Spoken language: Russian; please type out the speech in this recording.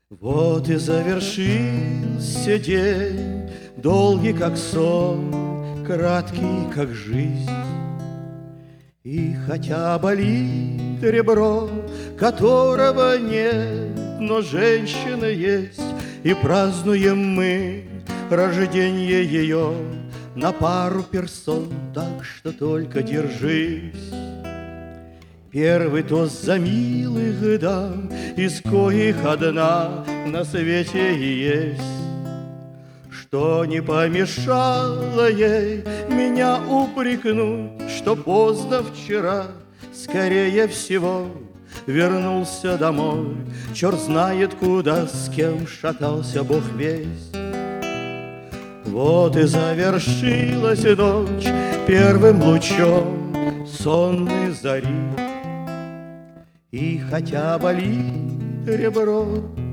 Вот и завершился день, долгий, как сон, краткий, как жизнь. И хотя болит ребро, которого нет, но женщина есть, и празднуем мы рождение ее на пару персон, так что только держись. Первый тост за милых дам, из коих одна на свете и есть, что не помешало ей меня упрекнуть, что поздно вчера, скорее всего, вернулся домой. Черт знает куда, с кем шатался Бог весть. Вот и завершилась ночь первым лучом сонной зари. И хотя болит ребро,